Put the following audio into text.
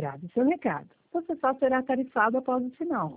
Grave seu recado. Você só será tarifado após o sinal.